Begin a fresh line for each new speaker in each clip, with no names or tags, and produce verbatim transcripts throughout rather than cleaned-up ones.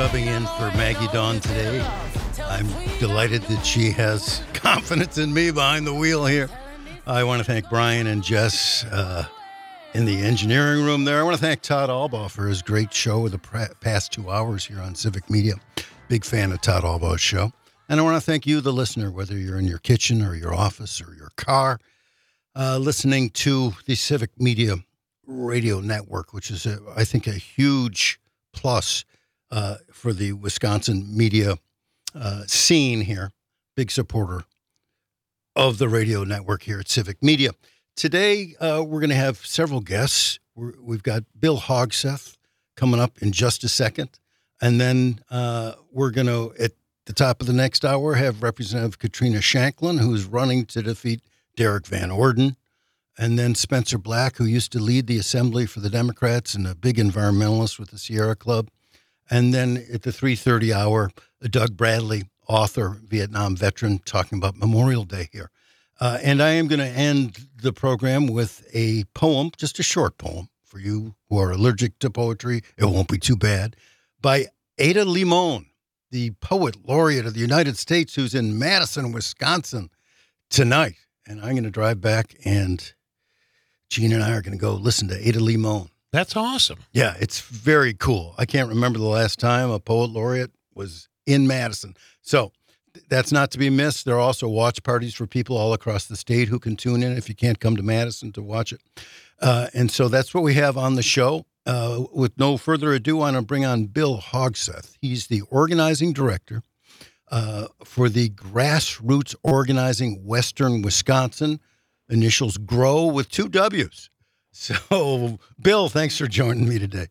subbing in for Maggie Dawn today. I'm delighted that she has confidence in me behind the wheel here. I want to thank Brian and Jess uh, in the engineering room there. I want to thank Todd Albaugh for his great show of the past two hours here on Civic Media. Big fan of Todd Albaugh's show. And I want to thank you, the listener, whether you're in your kitchen or your office or your car, uh, listening to the Civic Media Radio Network, which is, a, I think, a huge plus uh, for the Wisconsin media uh, scene here. Big supporter of the radio network here at Civic Media. Today, uh, we're going to have several guests. We're, we've got Bill Hogseth coming up in just a second. And then uh, we're going to, at the top of the next hour, have Representative Katrina Shanklin, who's running to defeat Derek Van Orden. And then Spencer Black, who used to lead the assembly for the Democrats and a big environmentalist with the Sierra Club. And then at the three thirty hour, Doug Bradley, author, Vietnam veteran, talking about Memorial Day here. Uh, and I am going to end the program with a poem, just a short poem for you who are allergic to poetry. It won't be too bad. By Ada Limon, the poet laureate of the United States, who's in Madison, Wisconsin tonight. And I'm going to drive back, and Gene and I are going to go listen to Ada Limon.
That's awesome.
Yeah, it's very cool. I can't remember the last time a poet laureate was in Madison. So that's not to be missed. There are also watch parties for people all across the state who can tune in if you can't come to Madison to watch it. Uh, and so that's what we have on the show. Uh, with no further ado, I want to bring on Bill Hogseth. He's the organizing director uh, for the Grassroots Organizing Western Wisconsin. Initials GROW with two W's. So, Bill, thanks for joining me today.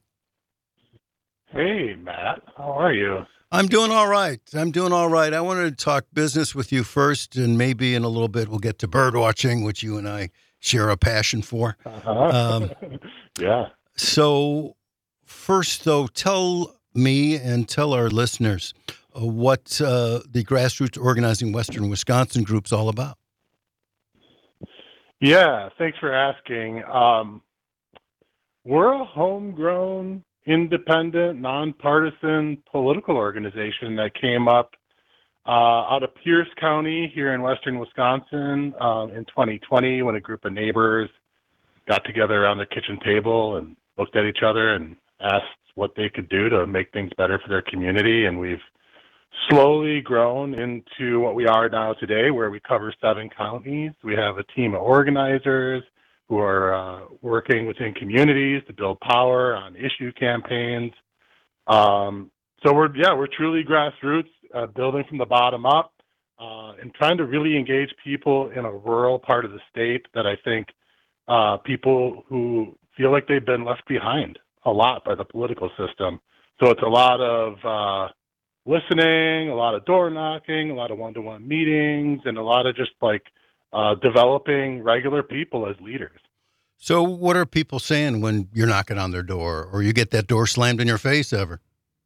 Hey, Matt. How are you?
I'm doing all right. I'm doing all right. I wanted to talk business with you first, and maybe in a little bit we'll get to bird watching, which you and I share a passion for.
Uh-huh.
Um,
yeah.
So, first, though, tell me and tell our listeners uh, what uh, the Grassroots Organizing Western Wisconsin group's all about.
Yeah, thanks for asking. Um, we're a homegrown, independent, nonpartisan political organization that came up uh, out of Pierce County here in western Wisconsin um, in twenty twenty when a group of neighbors got together around the kitchen table and looked at each other and asked what they could do to make things better for their community. And we've slowly grown into what we are now today, where we cover seven counties. We have a team of organizers who are uh, working within communities to build power on issue campaigns. Um, so we're, yeah, we're truly grassroots, uh, building from the bottom up, uh, and trying to really engage people in a rural part of the state that I think uh, people who feel like they've been left behind a lot by the political system. So it's a lot of uh, listening, a lot of door knocking, a lot of one-to-one meetings, and a lot of just like uh, developing regular people as leaders.
So what are people saying when you're knocking on their door or you get that door slammed in your face ever?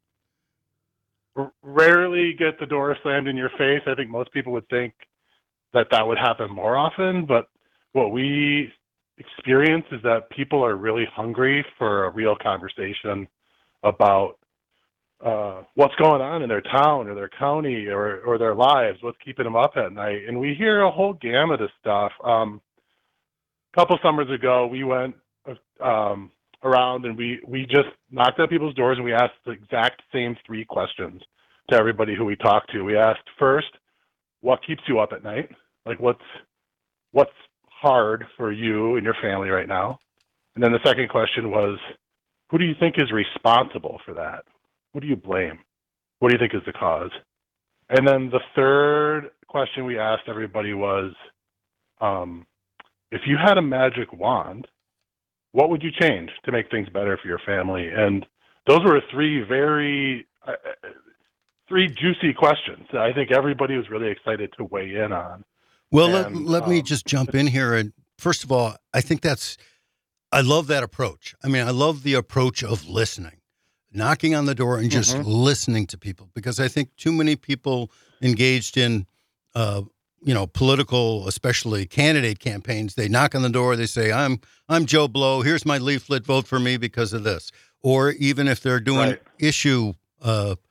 R- rarely get the door slammed in your face. I think most people would think that that would happen more often, but what we experience is that people are really hungry for a real conversation about uh, what's going on in their town or their county or, or their lives, what's keeping them up at night. And we hear a whole gamut of stuff. Um, a couple summers ago, we went um, around and we, we just knocked on people's doors and we asked the exact same three questions to everybody who we talked to. We asked first, what keeps you up at night? Like what's, what's hard for you and your family right now? And then the second question was, who do you think is responsible for that? What do you blame? What do you think is the cause? And then the third question we asked everybody was, um, if you had a magic wand, what would you change to make things better for your family? And those were three very, uh, three juicy questions that I think everybody was really excited to weigh in on.
Well,
And,
let, let
um,
me just jump in here. And first of all, I think that's, I love that approach. I mean, I love the approach of listening. Knocking on the door and just mm-hmm. listening to people, because I think too many people engaged in, uh, you know, political, especially candidate campaigns, they knock on the door, they say, I'm I'm Joe Blow, here's my leaflet, vote for me because of this. Or even if they're doing
right.
issue uh,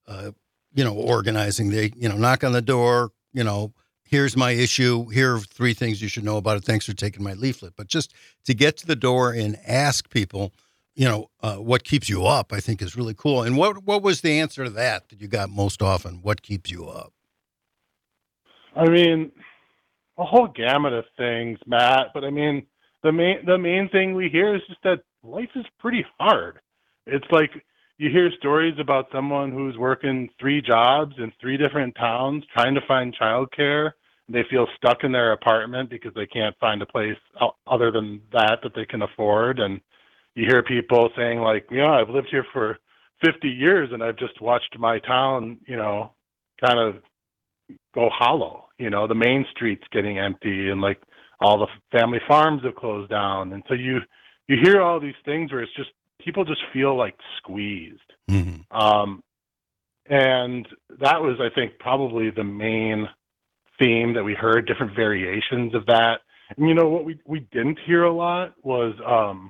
uh, you know, organizing. They, you know, knock on the door, you know, here's my issue. Here are three things you should know about it. Thanks for taking my leaflet. But just to get to the door and ask people, you know, uh, what keeps you up, I think is really cool. And what what was the answer to that that you got most often? What keeps you up?
I mean, a whole gamut of things, Matt. But I mean, the main the main thing we hear is just that life is pretty hard. It's like you hear stories about someone who's working three jobs in three different towns trying to find childcare. They feel stuck in their apartment because they can't find a place other than that that they can afford. And you hear people saying like, yeah, I've lived here for fifty years and I've just watched my town, you know, kind of go hollow. You know, the main street's getting empty and like all the family farms have closed down. And so you, you hear all these things where it's just, people just feel like squeezed.
Mm-hmm.
Um, and that was, I think, probably the main theme that we heard, different variations of that. And, you know, what we, we didn't hear a lot was, um,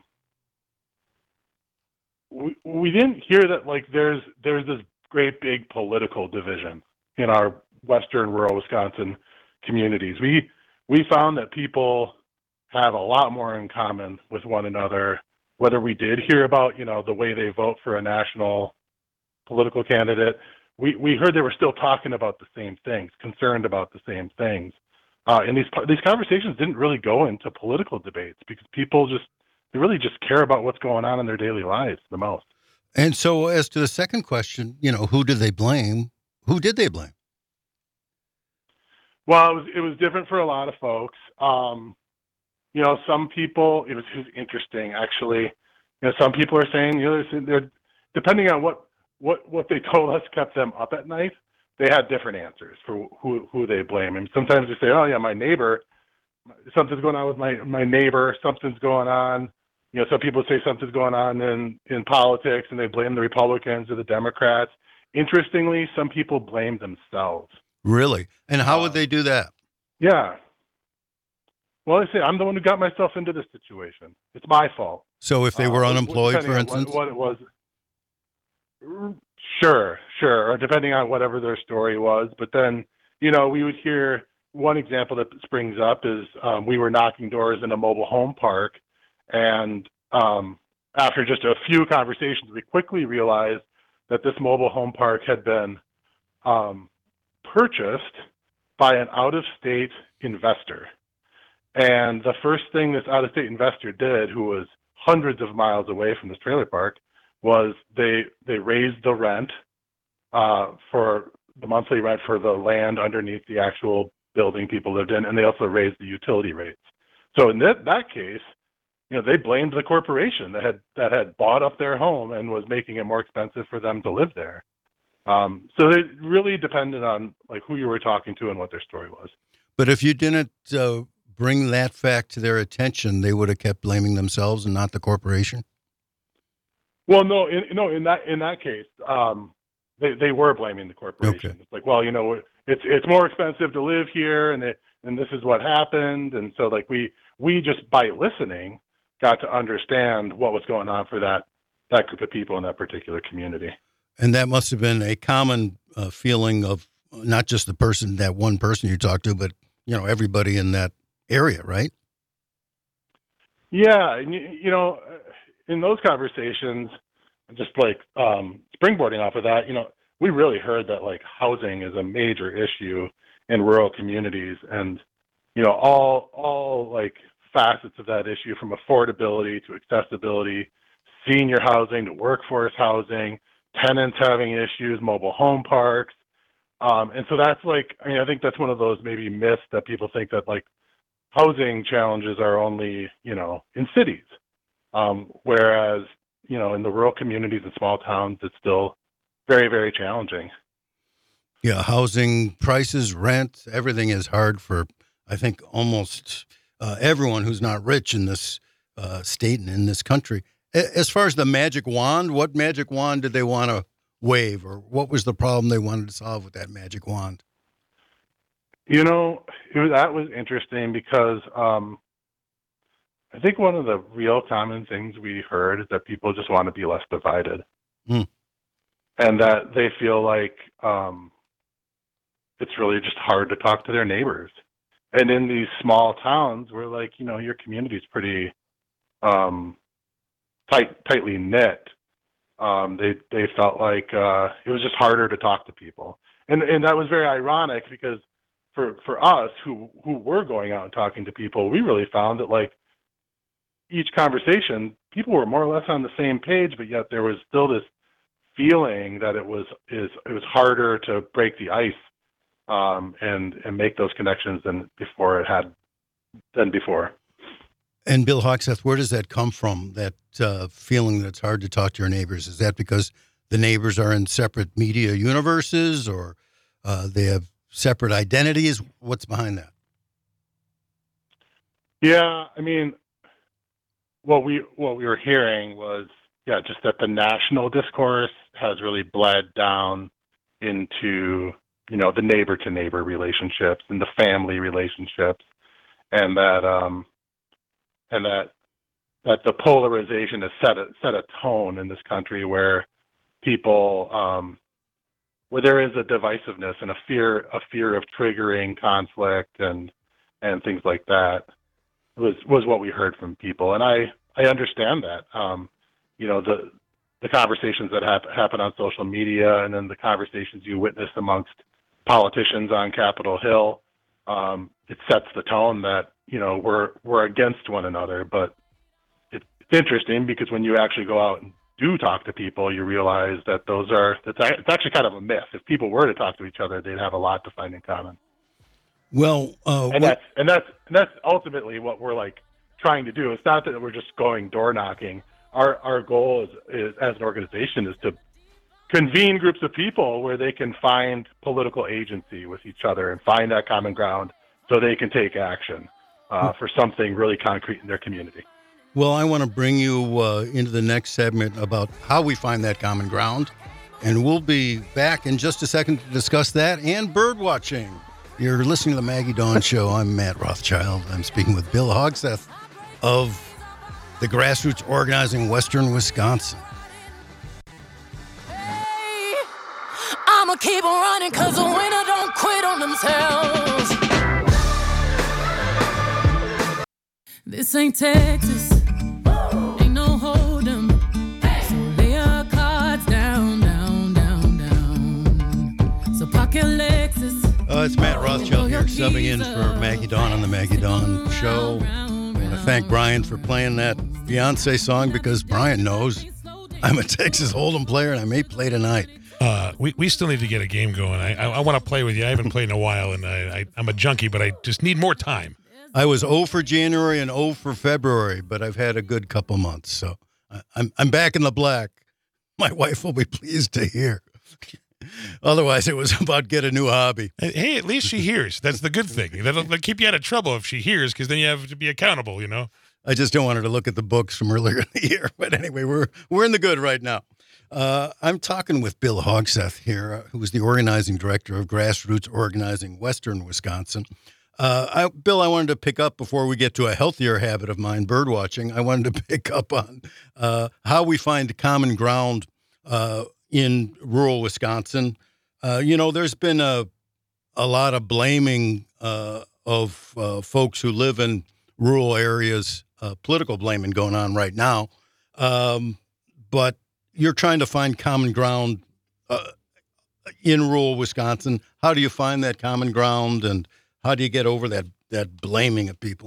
we, we didn't hear that, like, there's, there's this great big political division in our Western rural Wisconsin communities. We, we found that people have a lot more in common with one another. Whether we did hear about, you know, the way they vote for a national political candidate, we, we heard they were still talking about the same things, concerned about the same things. Uh, and these these conversations didn't really go into political debates because people just, they really just care about what's going on in their daily lives the most.
And so as to the second question, you know, who did they blame? Who did they blame?
Well, it was, it was different for a lot of folks. Um, You know, some people, it was, it was interesting, actually. You know, some people are saying, you know, they're, they're, depending on what, what, what they told us kept them up at night, they had different answers for who, who they blame. And sometimes they say, oh, yeah, my neighbor, something's going on with my, my neighbor, something's going on. You know, some people say something's going on in, in politics, and they blame the Republicans or the Democrats. Interestingly, some people blame themselves.
Really? And how
um,
would they do that?
Yeah. Well, I say I'm the one who got myself into this situation. It's my fault.
So if they were uh, unemployed, for instance?
What, what it was. Sure, sure. Or depending on whatever their story was. But then, you know, we would hear one example that springs up is um, we were knocking doors in a mobile home park. And um, after just a few conversations, we quickly realized that this mobile home park had been um, purchased by an out-of-state investor. And the first thing this out-of-state investor did, who was hundreds of miles away from this trailer park, was they they raised the rent uh, for the monthly rent for the land underneath the actual building people lived in, and they also raised the utility rates. So in that, that case, you know, they blamed the corporation that had that had bought up their home and was making it more expensive for them to live there. Um, so it really depended on like who you were talking to and what their story was.
But if you didn't uh, bring that fact to their attention, they would have kept blaming themselves and not the corporation?
Well, no, in, no, in that in that case, um, they they were blaming the corporation.
Okay.
It's like, well, you know, it's it's more expensive to live here, and it and this is what happened, and so like we we just by listening got to understand what was going on for that that group of people in that particular community.
And that must have been a common uh, feeling of not just the person, that one person you talked to, but you know everybody in that area, right?
Yeah, and you, you know, in those conversations, just like um, springboarding off of that, you know, we really heard that like housing is a major issue in rural communities, and you know, all all like facets of that issue, from affordability to accessibility, senior housing to workforce housing, tenants having issues, mobile home parks, um, and so that's like, I mean, I think that's one of those maybe myths that people think that like housing challenges are only, you know, in cities, um, whereas, you know, in the rural communities and small towns, it's still very, very challenging.
Yeah, housing prices, rent, everything is hard for, I think, almost uh, everyone who's not rich in this uh, state and in this country. As far as the magic wand, what magic wand did they want to wave, or what was the problem they wanted to solve with that magic wand?
You know, it was, that was interesting because um, I think one of the real common things we heard is that people just want to be less divided.
Hmm.
and that they feel like um, it's really just hard to talk to their neighbors. And in these small towns where, like, you know, your community is pretty um, tight, tightly knit, um, they they felt like uh, it was just harder to talk to people. And and that was very ironic because for for us who who were going out and talking to people, we really found that, like, each conversation, people were more or less on the same page, but yet there was still this feeling that it was is it was harder to break the ice um, and and make those connections than before it had than before.
And Bill Hogseth, where does that come from? That uh, feeling that it's hard to talk to your neighbors? Is that because the neighbors are in separate media universes, or uh, they have separate identities? What's behind that?
Yeah, I mean, what we what we were hearing was, yeah, just that the national discourse has really bled down into, you know, the neighbor to neighbor relationships and the family relationships, and that um, and that that the polarization has set a set a tone in this country where people um, where there is a divisiveness and a fear a fear of triggering conflict and and things like that was was what we heard from people, and I I understand that. Um, you know, the the conversations that hap- happen on social media, and then the conversations you witness amongst politicians on Capitol Hill, um, it sets the tone that, you know, we're we're against one another. But it, it's interesting because when you actually go out and do talk to people, you realize that those are it's, it's actually kind of a myth. If people were to talk to each other, they'd have a lot to find in common.
Well, uh,
and that's and that's and that's ultimately what we're like trying to do. It's not that we're just going door knocking. Our our goal is, is as an organization is to convene groups of people where they can find political agency with each other and find that common ground so they can take action uh, for something really concrete in their community.
Well, I want to bring you uh, into the next segment about how we find that common ground, and we'll be back in just a second to discuss that and bird watching. You're listening to the Maggie Dawn Show. I'm Matt Rothschild. I'm speaking with Bill Hogseth of the Grassroots Organizing Western Wisconsin.
Hey, I'ma keep on running because the winner don't quit on themselves. This ain't Texas. Ain't no hold'em. So lay your cards down, down, down, down. So pocket Lexus.
Uh, it's Matt Rothschild here, subbing in for Maggie Dawn on the Maggie Dawn Show. I want to thank Brian for playing that Beyonce song because Brian knows I'm a Texas Hold'em player and I may play tonight.
Uh, we, we still need to get a game going. I I, I want to play with you. I haven't played in a while, and I, I, I'm a junkie, but I just need more time.
I was oh for January and oh for February, but I've had a good couple months, so I'm I'm back in the black. My wife will be pleased to hear. Otherwise, it was about get a new hobby.
Hey, at least she hears. That's the good thing. That'll, that'll keep you out of trouble if she hears, because then you have to be accountable, you know?
I just don't want her to look at the books from earlier in the year. But anyway, we're we're in the good right now. Uh, I'm talking with Bill Hogseth here, uh, who is the organizing director of Grassroots Organizing Western Wisconsin. Uh, I, Bill, I wanted to pick up before we get to a healthier habit of mine, bird watching. I wanted to pick up on uh, how we find common ground uh, in rural Wisconsin. Uh, you know, there's been a a lot of blaming uh, of uh, folks who live in rural areas, uh, political blaming going on right now. Um, but you're trying to find common ground uh, in rural Wisconsin. How do you find that common ground, and how do you get over that, that blaming of people?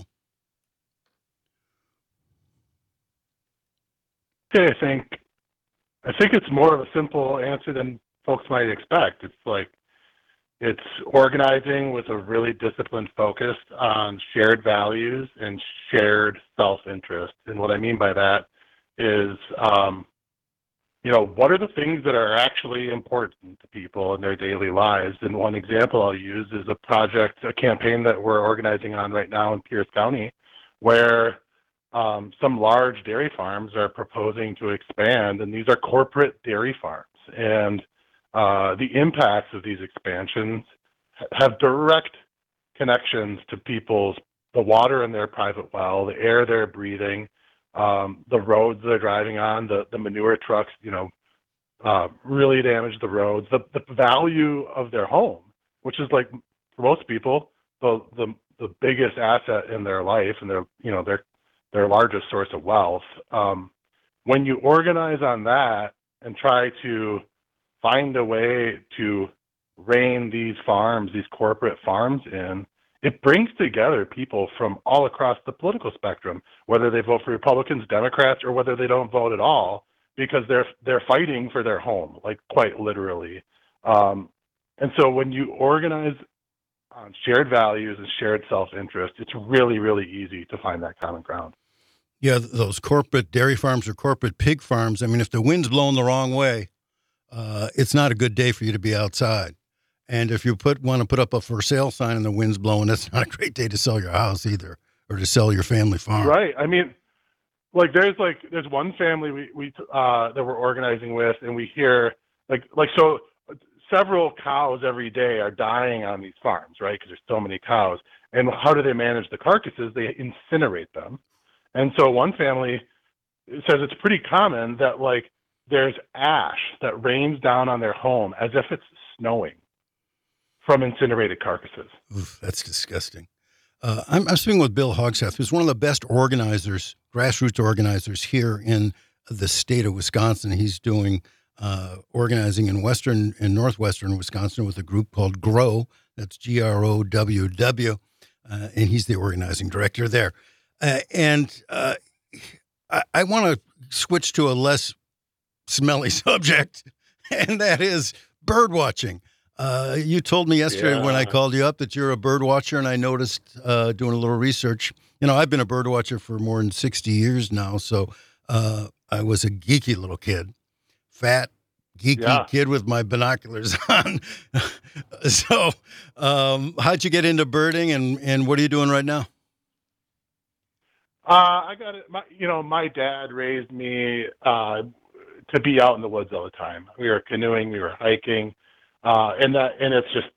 Okay, I think I think it's more of a simple answer than folks might expect. It's like it's organizing with a really disciplined focus on shared values and shared self-interest. And what I mean by that is, um, you know, what are the things that are actually important to people in their daily lives? And one example I'll use is a project, a campaign that we're organizing on right now in Pierce County, where um, some large dairy farms are proposing to expand, and these are corporate dairy farms. And uh, the impacts of these expansions have direct connections to people's, the water in their private well, the air they're breathing, um, the roads they're driving on, the, the manure trucks, you know, uh, really damage the roads. The the value of their home, which is like for most people the the the biggest asset in their life and their you know their their largest source of wealth. Um, when you organize on that and try to find a way to rein these farms, these corporate farms in, it brings together people from all across the political spectrum, whether they vote for Republicans, Democrats, or whether they don't vote at all, because they're they're fighting for their home, like quite literally. Um, and so when you organize on shared values and shared self-interest, it's really, really easy to find that common ground.
Yeah, those corporate dairy farms or corporate pig farms, I mean, if the wind's blowing the wrong way, uh, it's not a good day for you to be outside. And if you put want to put up a for sale sign and the wind's blowing, that's not a great day to sell your house either, or to sell your family farm.
Right. I mean, like there's like there's one family we we uh, that we're organizing with, and we hear like like so several cows every day are dying on these farms, right? Because there's so many cows. And how do they manage the carcasses? They incinerate them. And so one family says it's pretty common that like there's ash that rains down on their home as if it's snowing from incinerated carcasses.
Oof, that's disgusting. Uh, I'm, I'm speaking with Bill Hogseth, who's one of the best organizers, grassroots organizers here in the state of Wisconsin. He's doing uh, organizing in western and northwestern Wisconsin with a group called GROW. That's G R O W W, uh, and he's the organizing director there. Uh, and uh, I, I want to switch to a less smelly subject, and that is bird watching. Uh, you told me yesterday yeah. when I called you up that you're a bird watcher, and I noticed uh, doing a little research. You know, I've been a bird watcher for more than sixty years now, so uh, I was a geeky little kid, fat, geeky yeah. kid with my binoculars on. so um, how'd you get into birding, and, and what are you doing right now?
Uh, I got it. My, you know, my dad raised me uh, to be out in the woods all the time. We were canoeing, we were hiking. Uh, and that, and it's just,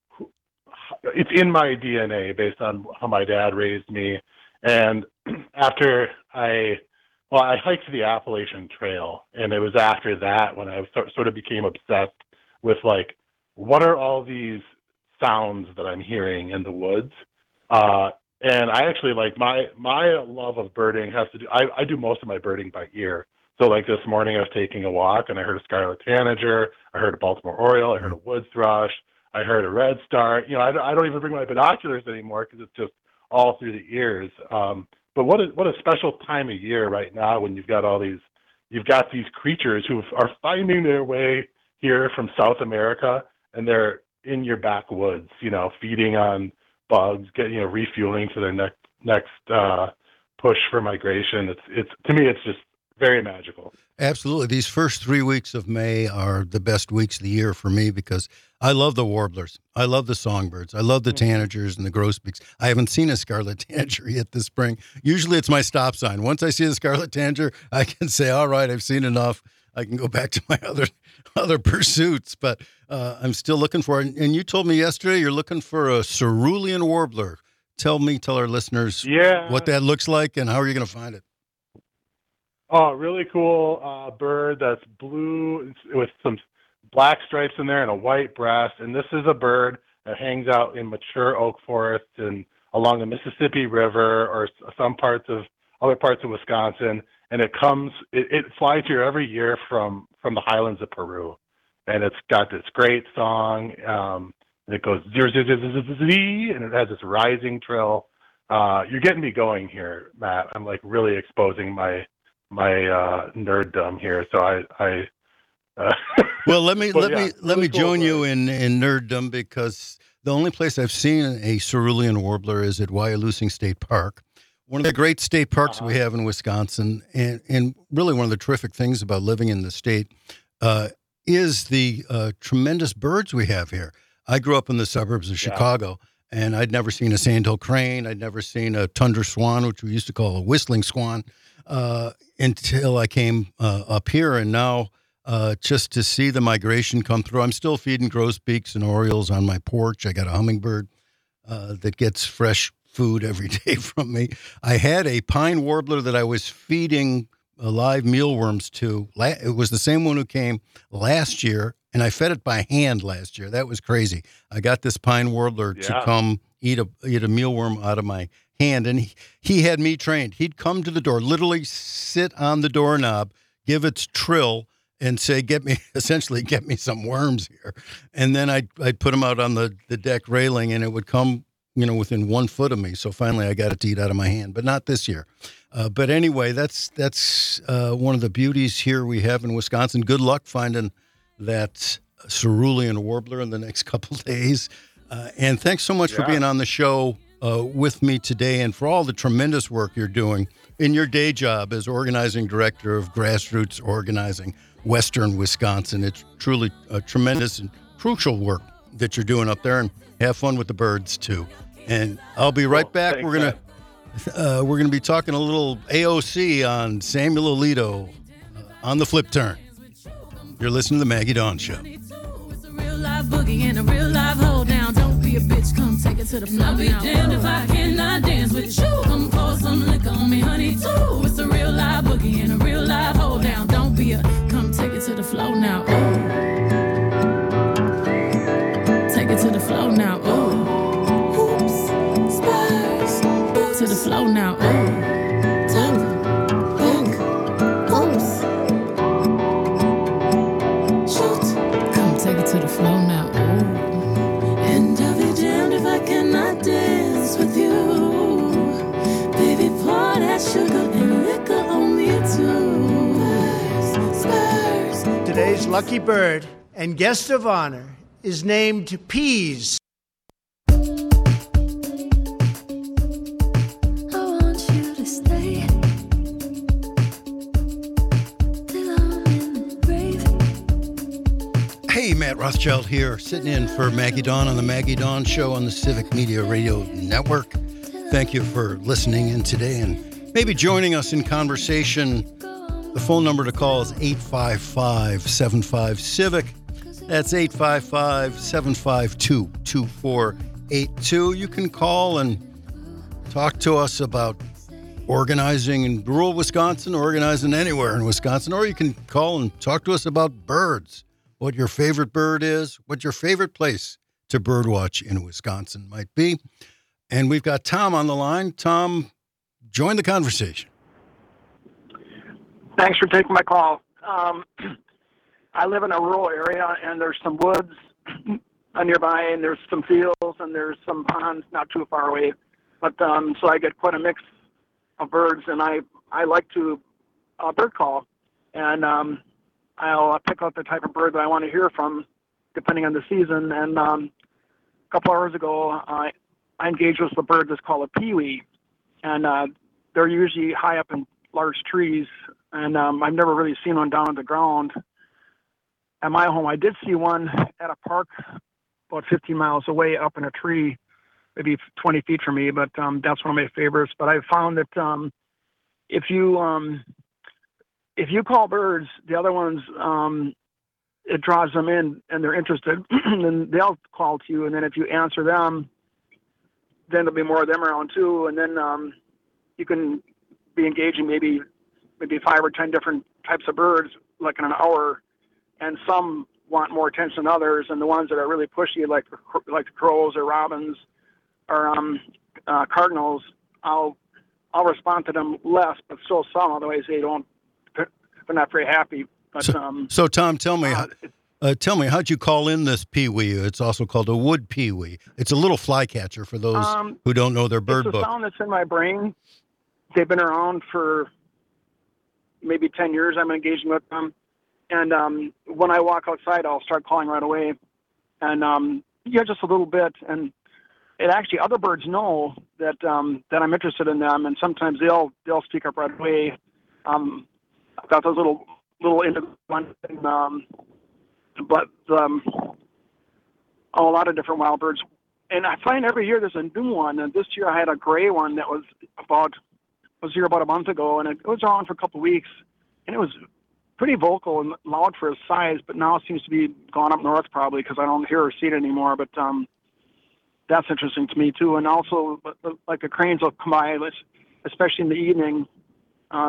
it's in my D N A based on how my dad raised me. And after I, well, I hiked the Appalachian Trail, and it was after that when I sort of became obsessed with like, what are all these sounds that I'm hearing in the woods? Uh, and I actually like my, my love of birding has to do, I, I do most of my birding by ear. So like this morning I was taking a walk and I heard a scarlet tanager, I heard a Baltimore Oriole, I heard a wood thrush, I heard a red star. You know, I, I don't even bring my binoculars anymore because it's just all through the ears. Um, but what a, what a special time of year right now when you've got all these, you've got these creatures who are finding their way here from South America, and they're in your backwoods, you know, feeding on bugs, getting, you know, refueling for their next, next uh, push for migration. It's, it's, to me, it's just very magical.
Absolutely. These first three weeks of May are the best weeks of the year for me because I love the warblers. I love the songbirds. I love the tanagers and the grosbeaks. I haven't seen a scarlet tanager yet this spring. Usually it's my stop sign. Once I see a scarlet tanager, I can say, all right, I've seen enough. I can go back to my other other pursuits, but uh, I'm still looking for it. And you told me yesterday you're looking for a cerulean warbler. Tell me, tell our listeners
yeah.
what that looks like and how are you going to find it?
Oh, really cool uh, bird that's blue with some black stripes in there and a white breast. And this is a bird that hangs out in mature oak forests and along the Mississippi River or some parts of other parts of Wisconsin. And it comes, it, it flies here every year from, from the highlands of Peru. And it's got this great song. Um, and it goes zero, zero, zero, zero, zero, zero, and it has this rising trill. Uh, you're getting me going here, Matt. I'm like really exposing my my uh nerddom here, so I I uh,
well let me let
yeah,
me let
really
me
cool
join
bird.
you in in nerddom because the only place I've seen a cerulean warbler is at Wyalusing State Park, one of the great state parks uh-huh. we have in Wisconsin, and and really one of the terrific things about living in the state uh is the uh tremendous birds we have here. I grew up in the suburbs of
yeah.
Chicago, and I'd never seen a sandhill crane. I'd never seen a tundra swan, which we used to call a whistling swan. Uh, until I came uh, up here, and now uh, just to see the migration come through. I'm still feeding grosbeaks and orioles on my porch. I got a hummingbird uh, that gets fresh food every day from me. I had a pine warbler that I was feeding uh, live mealworms to. La- it was the same one who came last year, and I fed it by hand last year. That was crazy. I got this pine warbler
Yeah.
to come eat a eat a mealworm out of my hand, and he, he had me trained. He'd come to the door, literally sit on the doorknob, give its trill, and say, "Get me," essentially, "Get me some worms here." And then I'd I'd put them out on the the deck railing, and it would come, you know, within one foot of me. So finally, I got it to eat out of my hand, but not this year. Uh, but anyway, that's that's uh, one of the beauties here we have in Wisconsin. Good luck finding that cerulean warbler in the next couple days. Uh, and thanks so much
Yeah.
for being on the show uh, with me today, and for all the tremendous work you're doing in your day job as organizing director of Grassroots Organizing Western Wisconsin. It's truly a tremendous and crucial work that you're doing up there, and have fun with the birds too. And I'll be right
Cool.
back.
Thanks,
we're gonna uh, we're gonna be talking a little A O C on Samuel Alito uh, on the flip turn. You're listening to the Maggie Dawn Show.
It's a real live boogie and a real live hold down. Don't be a bitch, come take it to the floor. I'll be damned if I cannot dance with you. Come pour some liquor on me, honey, too. It's a real live boogie and a real live hold down. Don't be a, come take it to the floor now. Ooh. Take it to the floor now. Ooh. Hoops, spurs, boots to the floor now. Ooh. Top, pink, hoops. Come take it to the floor now. Ooh. And I'll be damned if I cannot dance with you. Baby, pour that sugar and liquor on me too. Spurs, spurs.
Today's lucky bird and guest of honor is named Peas.
I want you to stay till I'm in the grave.
Hey, Matt Rothschild here, sitting in for Maggie Dawn on the Maggie Dawn Show on the Civic Media Radio Network. Thank you for listening in today and maybe joining us in conversation. The phone number to call is eight five five, seven five, CIVIC. That's eight five five, seven five two, two four eight two. You can call and talk to us about organizing in rural Wisconsin, organizing anywhere in Wisconsin, or you can call and talk to us about birds, what your favorite bird is, what your favorite place to birdwatch in Wisconsin might be. And we've got Tom on the line. Tom, join the conversation.
Thanks for taking my call. Um, I live in a rural area, and there's some woods nearby, and there's some fields, and there's some ponds not too far away. But um, so I get quite a mix of birds, and I, I like to uh, bird call, and um, I'll uh, pick out the type of bird that I want to hear from, depending on the season. And um, a couple hours ago, I, I engaged with a bird that's called a peewee, and uh, they're usually high up in large trees, and um, I've never really seen one down on the ground. At my home, I did see one at a park about fifteen miles away up in a tree, maybe twenty feet from me, but um, that's one of my favorites. But I found that um, if you um, if you call birds, the other ones, um, it draws them in and they're interested, and they'll call to you. And then if you answer them, then there'll be more of them around too. And then um, you can be engaging maybe maybe five or ten different types of birds, like in an hour. And some want more attention than others, and the ones that are really pushy, like like the crows or robins or um, uh, cardinals, I'll I'll respond to them less, but still some. Otherwise, they don't. They're not very happy. But
So,
um,
so Tom, tell me,
uh,
uh, tell me, how'd you call in this peewee? It's also called a wood peewee. It's a little flycatcher for those
Um,
who don't know their bird
it's a
book.
sound that's in my brain. They've been around for maybe ten years. I'm engaging with them. And um, when I walk outside, I'll start calling right away. And um, yeah, just a little bit. And it actually, other birds know that um, that I'm interested in them, and sometimes they'll they'll speak up right away. Um, I've got those little little indigo ones, and, um, but um, oh, a lot of different wild birds. And I find every year there's a new one. And this year I had a gray one that was about was here about a month ago, and it was around for a couple of weeks, and it was pretty vocal and loud for his size, but now it seems to be gone up north probably because I don't hear or see it anymore. But um, that's interesting to me too. And also, like the cranes will come by, especially in the evening. Um,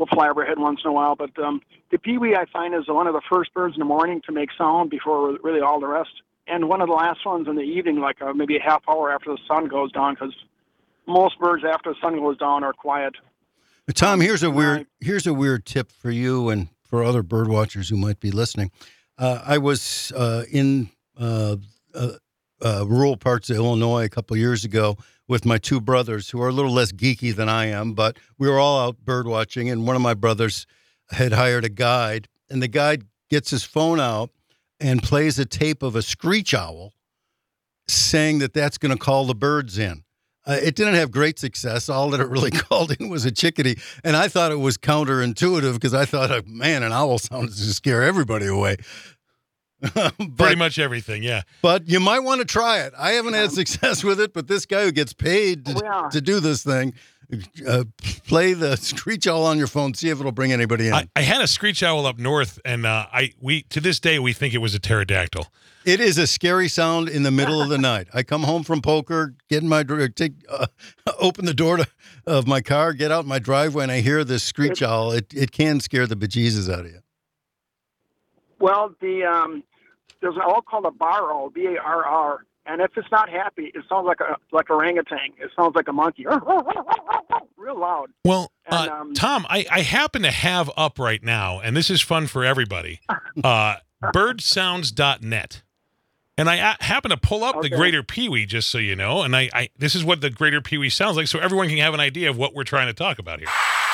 will fly overhead once in a while. But um, the peewee, I find, is one of the first birds in the morning to make sound before really all the rest. And one of the last ones in the evening, like uh, maybe a half hour after the sun goes down, because most birds after the sun goes down are quiet.
Tom, here's a weird here's a weird tip for you and for other bird watchers who might be listening. Uh, I was uh, in uh, uh, uh, rural parts of Illinois a couple of years ago with my two brothers, who are a little less geeky than I am, but we were all out bird watching, and one of my brothers had hired a guide, and the guide gets his phone out and plays a tape of a screech owl saying that that's going to call the birds in. Uh, it didn't have great success. All that it really called in was a chickadee. And I thought it was counterintuitive because I thought, oh, man, an owl sounds to scare everybody away. but,
Pretty much everything, yeah.
But you might want to try it. I haven't had success with it, but this guy who gets paid to,
Oh, yeah.
to do this thing, uh, play the screech owl on your phone, see if it'll bring anybody in.
I, I had a screech owl up north, and uh, I we to this day we think it was a pterodactyl.
It is a scary sound in the middle of the night. I come home from poker, get in my take, uh, open the door to, of my car, get out my driveway, and I hear this screech owl. It it can scare the bejesus out of you.
Well, the um, there's an owl called a bar owl, B A R R, and if it's not happy, it sounds like a like a orangutan. It sounds like a monkey, real loud.
Well,
And,
uh,
um,
Tom, I, I happen to have up right now, and this is fun for everybody, uh, bird sounds dot net. And I uh, happen to pull up
Okay.
the Greater Peewee, just so you know, and I, I this is what the Greater Peewee sounds like, so everyone can have an idea of what we're trying to talk about here.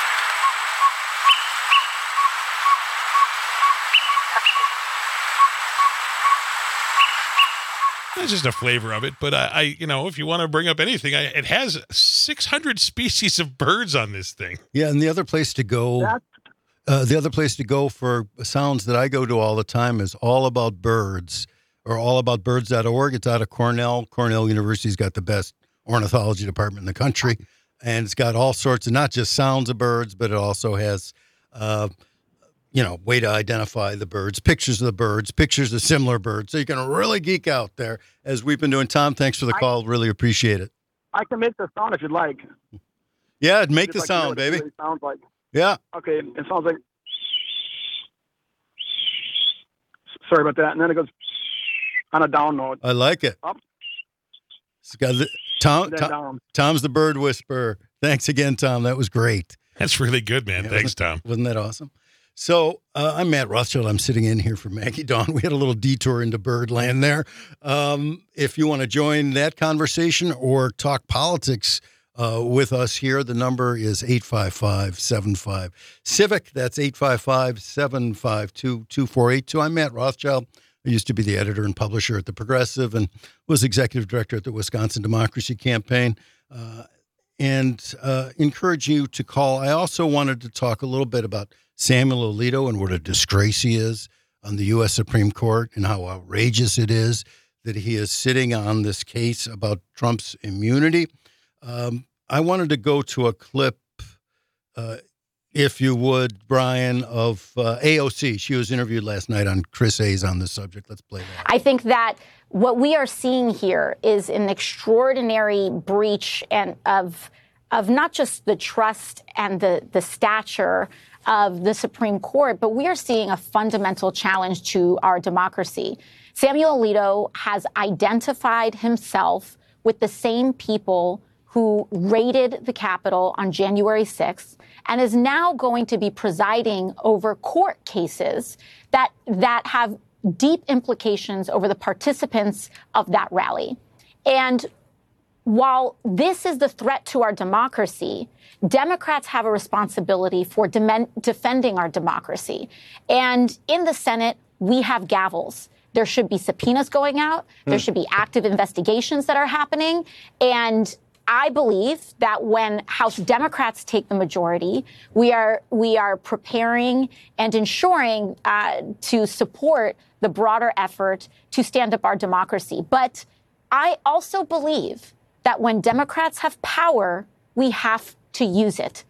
That's just a flavor of it, but I, I you know, if you want to bring up anything, I, it has six hundred species of birds on this thing.
Yeah, and the other place to go,
That's
uh, the other place to go for sounds that I go to all the time is All About Birds, or all about birds dot org. It's out of Cornell. Cornell University's got the best ornithology department in the country, and it's got all sorts of not just sounds of birds, but it also has, uh, you know, way to identify the birds, pictures of the birds, pictures of similar birds. So you can really geek out there, as we've been doing. Tom, thanks for the call. Really appreciate it.
I can make the sound if you'd like.
Yeah, make the
Just like to know
sound,
what it
baby.
really sounds like.
Yeah.
Okay, it sounds like. Sorry about that. And then it goes on a down note.
I like it.
Up.
It's got the, Tom,
And then
Tom,
down.
Tom's the bird whisperer. Thanks again, Tom. That was great.
That's really good, man.
Yeah,
Thanks,
wasn't-
Tom.
Wasn't that awesome? So uh, I'm Matt Rothschild. I'm sitting in here for Maggie Dawn. We had a little detour into Birdland there. Um, if you want to join that conversation or talk politics uh, with us here, the number is eight five five, seven five, civic. That's eight five five, seven five two, two four eight two. I'm Matt Rothschild. I used to be the editor and publisher at The Progressive and was executive director at the Wisconsin Democracy Campaign. Uh, and uh, encourage you to call. I also wanted to talk a little bit about Samuel Alito and what a disgrace he is on the U S Supreme Court and how outrageous it is that he is sitting on this case about Trump's immunity. Um, I wanted to go to a clip, uh, if you would, Brian, of uh, A O C. She was interviewed last night on Chris Hayes on this subject. Let's play that.
I think that what we are seeing here is an extraordinary breach and of of not just the trust and the, the stature of the Supreme Court, but we are seeing a fundamental challenge to our democracy. Samuel Alito has identified himself with the same people who raided the Capitol on January sixth and is now going to be presiding over court cases that that have deep implications over the participants of that rally. And while this is the threat to our democracy, Democrats have a responsibility for dem- defending our democracy. And in the Senate, we have gavels. There should be subpoenas going out. There should be active investigations that are happening. And I believe that when House Democrats take the majority, we are we are preparing and ensuring uh, to support the broader effort to stand up our democracy. But I also believe that when Democrats have power, we have to use it.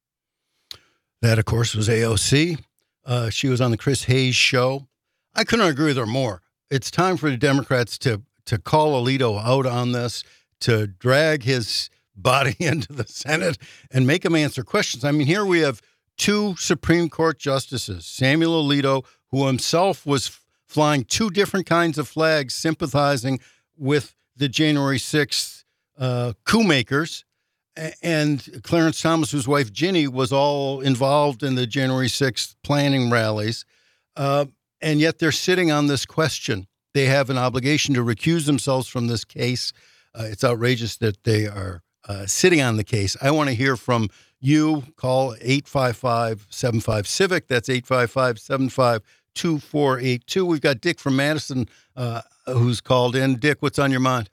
That, of course, was A O C. Uh, she was on the Chris Hayes show. I couldn't agree with her more. It's time for the Democrats to to call Alito out on this, to drag his body into the Senate and make him answer questions. I mean, here we have two Supreme Court justices, Samuel Alito, who himself was flying two different kinds of flags, sympathizing with the January sixth uh, coup makers, and Clarence Thomas, whose wife Ginny was all involved in the January sixth planning rallies, uh, and yet they're sitting on this question. They have an obligation to recuse themselves from this case. Uh, it's outrageous that they are uh, sitting on the case. I want to hear from you. Call eight five five, seven five, CIVIC. That's eight five five, seven five, two four eight two. We've got Dick from Madison uh, who's called in. Dick, what's on your mind?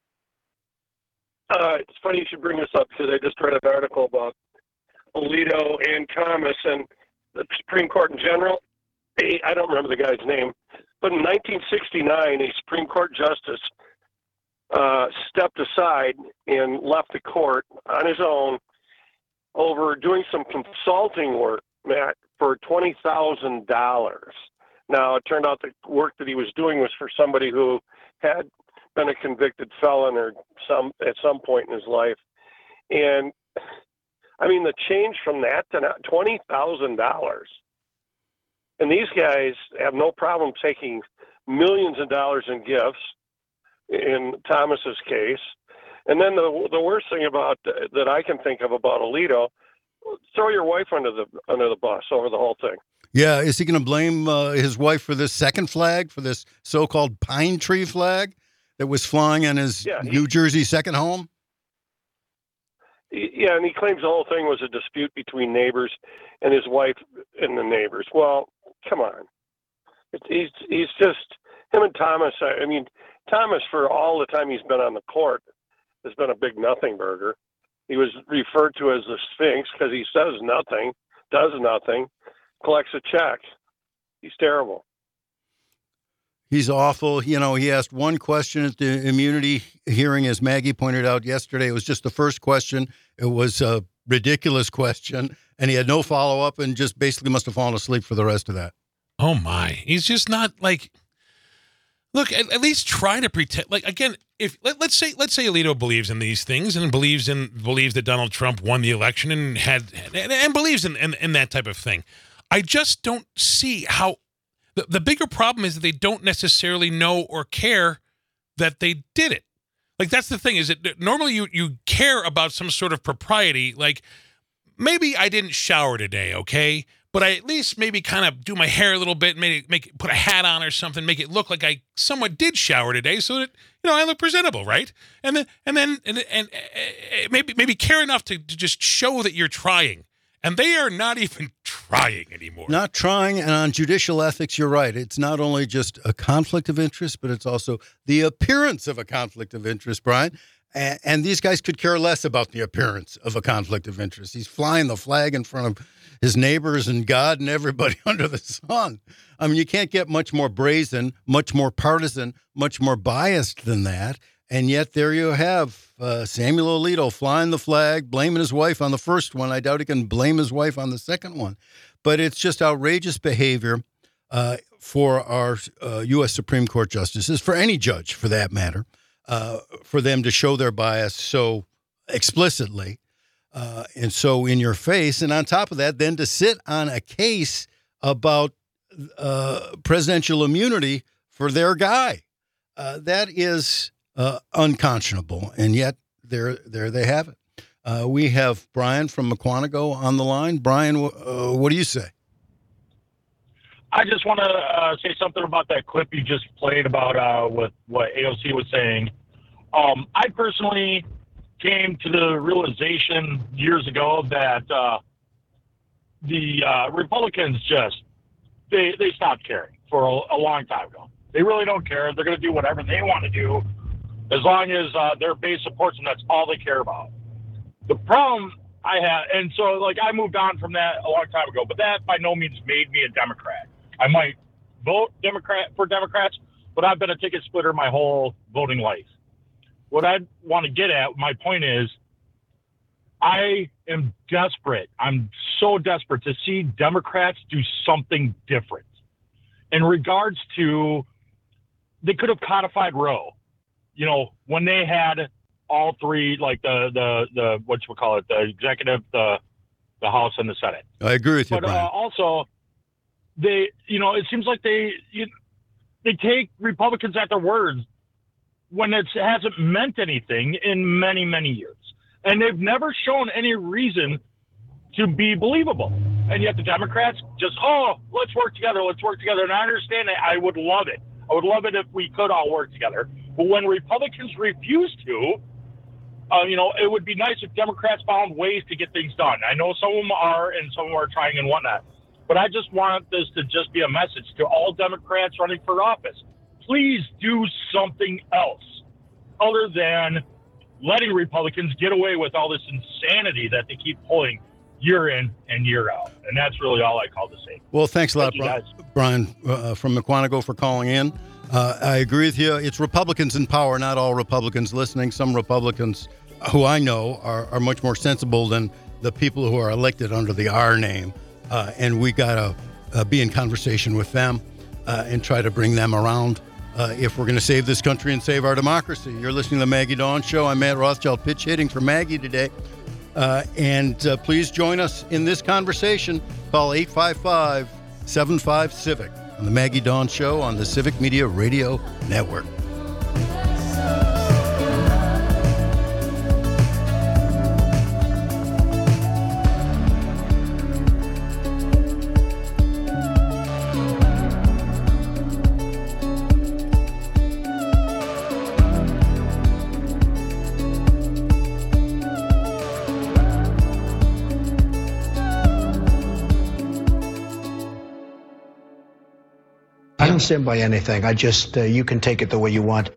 Uh, it's funny you should bring this up because I just read an article about Alito and Thomas and the Supreme Court in general. I don't remember the guy's name, but in nineteen sixty-nine, a Supreme Court justice uh, stepped aside and left the court on his own over doing some consulting work, Matt, for twenty thousand dollars. Now, it turned out the work that he was doing was for somebody who had been a convicted felon or some at some point in his life. And, I mean, the change from that to twenty thousand dollars. And these guys have no problem taking millions of dollars in gifts in Thomas's case. And then the the worst thing about that I can think of about Alito, throw your wife under the under the bus over the whole thing.
Yeah, is he going to blame uh, his wife for this second flag, for this so-called pine tree flag that was flying in his
yeah, he,
New Jersey second home?
Yeah, and he claims the whole thing was a dispute between neighbors and his wife and the neighbors. Well, come on. It's, he's, he's just, him and Thomas, I mean, Thomas, for all the time he's been on the court, has been a big nothing burger. He was referred to as the Sphinx because he says nothing, does nothing, collects a check. He's terrible.
He's awful. You know, he asked one question at the immunity hearing, as Maggie pointed out yesterday. It was just the first question. It was a ridiculous question, and he had no follow-up and just basically must have fallen asleep for the rest of that.
Oh, my. He's just not like... Look, at, at least try to pretend. Like, again, if let, let's say let's say Alito believes in these things and believes in believes that Donald Trump won the election and had and, and believes in, in in that type of thing. I just don't see how the, the bigger problem is that they don't necessarily know or care that they did it. Like, that's the thing, is that normally you you care about some sort of propriety. Like, maybe I didn't shower today, okay? But I at least maybe kind of do my hair a little bit, maybe make put a hat on or something, make it look like I somewhat did shower today, so that, you know, I look presentable, right? And then and then and and, and maybe maybe care enough to, to just show that you're trying. And they are not even trying anymore.
Not trying. And on judicial ethics, you're right. It's not only just a conflict of interest, but it's also the appearance of a conflict of interest, Brian. And, and these guys could care less about the appearance of a conflict of interest. He's flying the flag in front of his neighbors and God and everybody under the sun. I mean, you can't get much more brazen, much more partisan, much more biased than that. And yet there you have uh, Samuel Alito flying the flag, blaming his wife on the first one. I doubt he can blame his wife on the second one. But it's just outrageous behavior uh, for our uh, U S Supreme Court justices, for any judge for that matter, uh, for them to show their bias so explicitly. Uh, and so in your face, and on top of that, then to sit on a case about uh, presidential immunity for their guy. Uh, that is uh, unconscionable, and yet there there they have it. Uh, we have Brian from Mukwonago on the line. Brian, uh, what do you say?
I just want to uh, say something about that clip you just played about uh, with what A O C was saying. Um, I personally came to the realization years ago that uh, the uh, Republicans just, they, they stopped caring for a, a long time ago. They really don't care. They're going to do whatever they want to do as long as uh, their base supports them. That's all they care about. The problem I had, and so like I moved on from that a long time ago, but that by no means made me a Democrat. I might vote Democrat for Democrats, but I've been a ticket splitter my whole voting life. What I want to get at, my point is, I am desperate. I'm so desperate to see Democrats do something different in regards to, they could have codified Roe. You know, when they had all three, like the, the, the what you would call it, the executive, the the House and the Senate.
I agree with you,
But
Brian.
uh, also, they, you know, it seems like they you, they take Republicans at their words when it hasn't meant anything in many, many years. And they've never shown any reason to be believable. And yet the Democrats just, oh, let's work together, let's work together. And I understand that. I would love it. I would love it if we could all work together. But when Republicans refuse to, uh, you know, it would be nice if Democrats found ways to get things done. I know some of them are, and some of them are trying and whatnot. But I just want this to just be a message to all Democrats running for office. Please do something else other than letting Republicans get away with all this insanity that they keep pulling year in and year out. And that's really all I call to say.
Well, thanks a lot,
Thank you, guys.
Brian, uh, from McQuantico for calling in. Uh, I agree with you. It's Republicans in power, not all Republicans listening. Some Republicans who I know are, are much more sensible than the people who are elected under the R name. Uh, and we got to uh, be in conversation with them uh, and try to bring them around uh, if we're going to save this country and save our democracy. You're listening to the Maggie Dawn Show. I'm Matt Rothschild, pitch hitting for Maggie today. Uh, and uh, please join us in this conversation. Call eight five five, seven five, CIVIC on the Maggie Dawn Show on the Civic Media Radio Network.
I don't stand by anything. I just, uh, you can take it the way you want.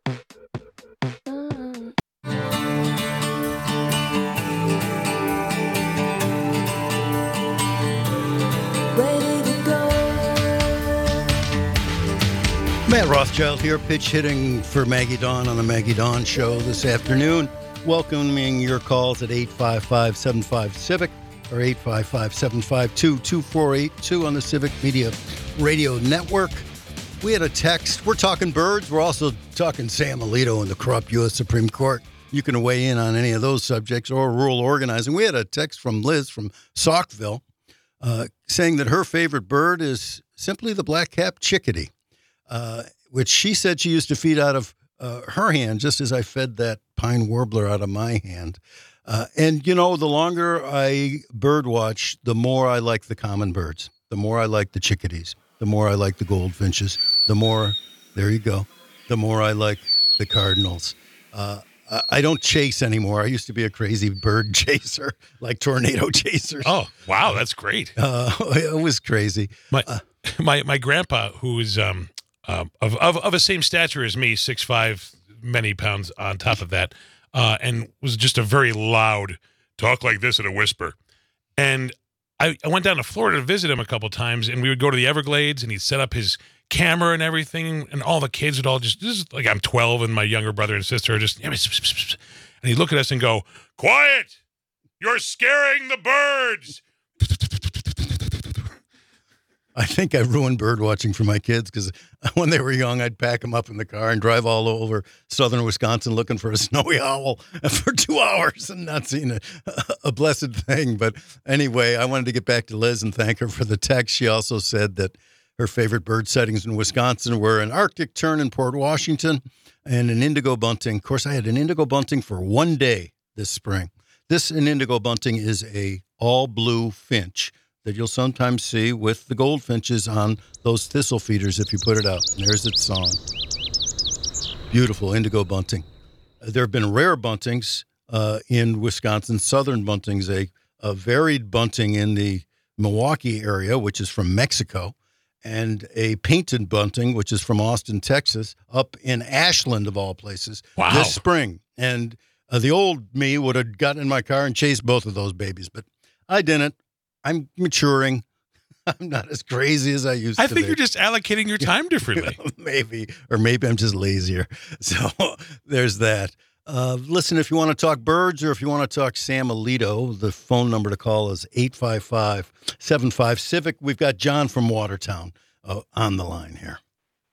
Matt Rothschild here, pitch hitting for Maggie Dawn on the Maggie Dawn Show this afternoon. Welcoming your calls at eight five five, seven five, CIVIC or eight five five, seven five two, two four eight two on the Civic Media Radio Network. We had a text. We're talking birds. We're also talking Sam Alito and the corrupt U S Supreme Court. You can weigh in on any of those subjects or rural organizing. We had a text from Liz from Saukville uh, saying that her favorite bird is simply the black-capped chickadee. Uh, which she said she used to feed out of uh, her hand, just as I fed that pine warbler out of my hand. Uh, and, you know, the longer I bird watch, the more I like the common birds, the more I like the chickadees, the more I like the goldfinches, the more, there you go, the more I like the cardinals. Uh, I don't chase anymore. I used to be a crazy bird chaser, like tornado chasers.
Oh, wow, that's great.
Uh, it was crazy.
My
uh,
my my grandpa, who is um, um of of of the same stature as me, six five, many pounds on top of that, uh, and was just a very loud talk like this in a whisper. And I, I went down to Florida to visit him a couple times, and we would go to the Everglades, and he'd set up his camera and everything, and all the kids would all just, this is like I'm twelve, and my younger brother and sister are just, and he'd look at us and go, "Quiet! You're scaring the birds!"
I think I ruined bird watching for my kids because when they were young, I'd pack them up in the car and drive all over southern Wisconsin looking for a snowy owl for two hours and not seeing a, a blessed thing. But anyway, I wanted to get back to Liz and thank her for the text. She also said that her favorite bird sightings in Wisconsin were an Arctic tern in Port Washington and an indigo bunting. Of course, I had an indigo bunting for one day this spring. This an indigo bunting is a all blue finch that you'll sometimes see with the goldfinches on those thistle feeders if you put it out. And there's its song. Beautiful indigo bunting. Uh, there have been rare buntings uh, in Wisconsin, southern buntings, a, a varied bunting in the Milwaukee area, which is from Mexico, and a painted bunting, which is from Austin, Texas, up in Ashland, of all places,
wow.
this spring. And uh, the old me would have gotten in my car and chased both of those babies, but I didn't. I'm maturing. I'm not as crazy as I used
I
to be.
think you're just allocating your time differently.
Maybe, or maybe I'm just lazier. So there's that. Uh, listen, if you want to talk birds or if you want to talk Sam Alito, the phone number to call is eight five five, seven five, CIVIC. We've got John from Watertown uh, on the line here.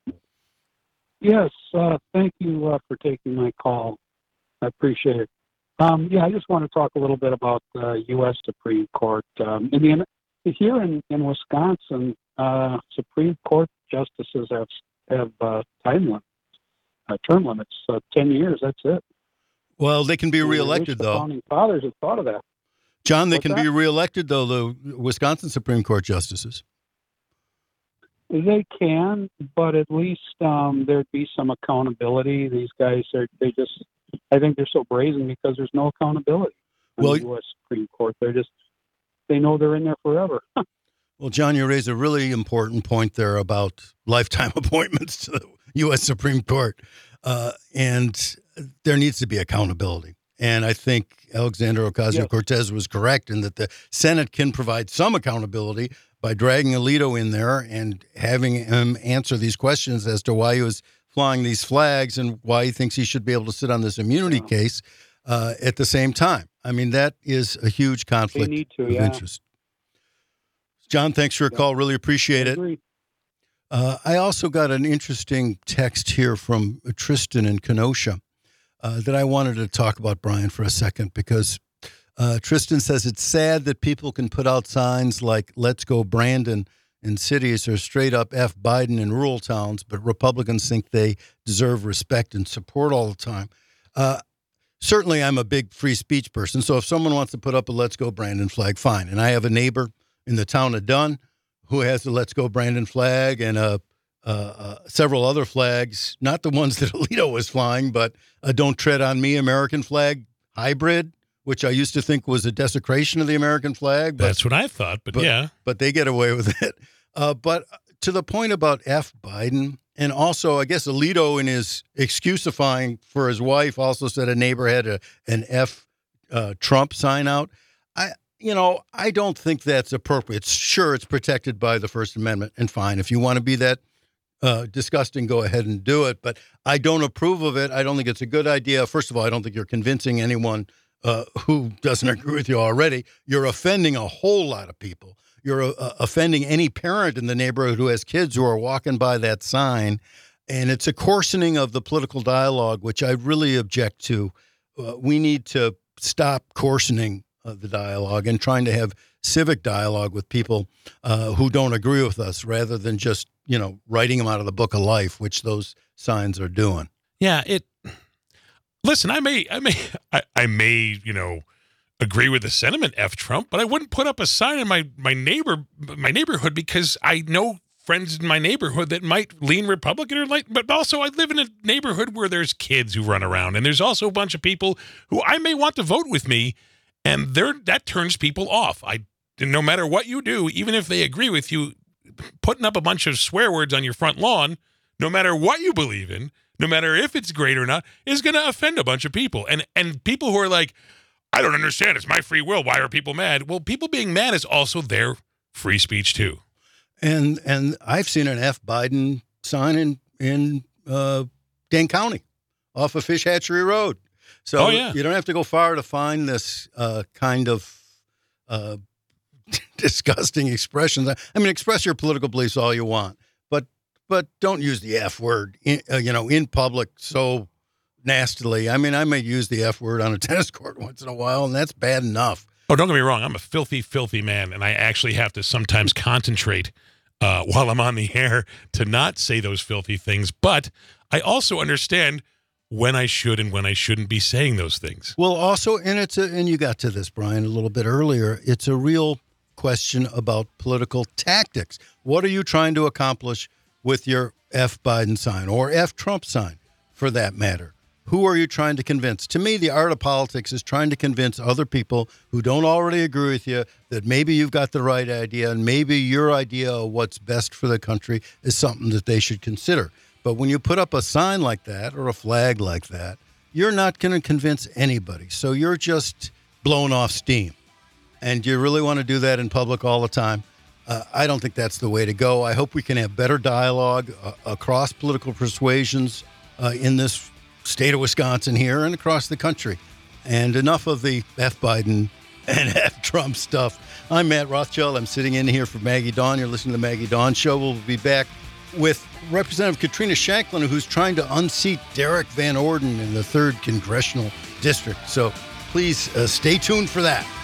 Yes, uh, thank you uh, for taking my call. I appreciate it. Um, yeah, I just want to talk a little bit about the U S Supreme Court. Um, in the, here in, in Wisconsin, uh, Supreme Court justices have have uh, time limits, uh, term limits, uh, ten years. That's it.
Well, they can be
And I
reelected,
wish the
though.
founding fathers had thought of that.
John, they
What's
can
that?
be reelected, though, the Wisconsin Supreme Court justices.
They can, but at least um, there'd be some accountability. These guys are, they just, I think they're so brazen because there's no accountability in
Well-
the U S Supreme Court. They're just, they know they're in there forever.
Well, John, you raise a really important point there about lifetime appointments to the U S Supreme Court. Uh, and there needs to be accountability. And I think Alexander Ocasio-Cortez was correct in that the Senate can provide some accountability by dragging Alito in there and having him answer these questions as to why he was flying these flags and why he thinks he should be able to sit on this immunity
Yeah.
case uh, at the same time. I mean, that is a huge conflict
need to,
of
yeah.
interest. John, thanks for your
Yeah.
call. Really appreciate
I
it.
agree.
Uh, I also got an interesting text here from Tristan in Kenosha uh, that I wanted to talk about, Brian, for a second, because uh, Tristan says it's sad that people can put out signs like "Let's go Brandon" in cities or straight up F Biden in rural towns, but Republicans think they deserve respect and support all the time. Uh, certainly, I'm a big free speech person, so if someone wants to put up a "Let's go Brandon" flag, fine. And I have a neighbor in the town of Dunn who has the "Let's Go Brandon" flag and uh, uh, uh, several other flags, not the ones that Alito was flying, but a "Don't Tread on Me" American flag hybrid, which I used to think was a desecration of the American flag. But,
That's what I thought, but,
but
yeah.
But they get away with it. Uh, but to the point about F. Biden, and also I guess Alito in his excusifying for his wife also said a neighbor had a, an F. Uh, Trump sign out. I You know, I don't think that's appropriate. Sure, it's protected by the First Amendment, and fine. If you want to be that uh, disgusting, go ahead and do it. But I don't approve of it. I don't think it's a good idea. First of all, I don't think you're convincing anyone uh, who doesn't agree with you already. You're offending a whole lot of people. You're uh, offending any parent in the neighborhood who has kids who are walking by that sign. And it's a coarsening of the political dialogue, which I really object to. Uh, we need to stop coarsening of the dialogue and trying to have civic dialogue with people uh, who don't agree with us rather than just, you know, writing them out of the book of life, which those signs are doing.
Yeah, it. Listen, I may, I may, I, I may, you know, agree with the sentiment, F Trump, but I wouldn't put up a sign in my my neighbor, my neighborhood because I know friends in my neighborhood that might lean Republican or like, but also I live in a neighborhood where there's kids who run around, and there's also a bunch of people who I may want to vote with me, and there that turns people off. I, no matter what you do, even if they agree with you, putting up a bunch of swear words on your front lawn, no matter what you believe in, no matter if it's great or not, is going to offend a bunch of people. And and people who are like, I don't understand, it's my free will, why are people mad? Well, people being mad is also their free speech too.
And and I've seen an F. Biden sign in, in uh, Dane County off of Fish Hatchery Road. So
Oh, yeah.
you don't have to go far to find this uh, kind of uh, disgusting expressions. I mean, express your political beliefs all you want, but but don't use the F word, in, uh, you know, in public so nastily. I mean, I may use the F word on a tennis court once in a while, and that's bad enough.
Oh, don't get me wrong. I'm a filthy, filthy man, and I actually have to sometimes concentrate uh, while I'm on the air to not say those filthy things. But I also understand when I should and when I shouldn't be saying those things.
Well, also, and it's a, and you got to this, Brian, a little bit earlier. It's a real question about political tactics. What are you trying to accomplish with your F. Biden sign or F. Trump sign, for that matter? Who are you trying to convince? To me, the art of politics is trying to convince other people who don't already agree with you that maybe you've got the right idea and maybe your idea of what's best for the country is something that they should consider. But when you put up a sign like that or a flag like that, you're not going to convince anybody. So you're just blowing off steam. And you really want to do that in public all the time? Uh, I don't think that's the way to go. I hope we can have better dialogue uh, across political persuasions uh, in this state of Wisconsin here and across the country. And enough of the F. Biden and F. Trump stuff. I'm Matt Rothschild. I'm sitting in here for Maggie Dawn. You're listening to the Maggie Dawn Show. We'll be back with Representative Katrina Shanklin, who's trying to unseat Derek Van Orden in the third Congressional District. So please uh, stay tuned for that.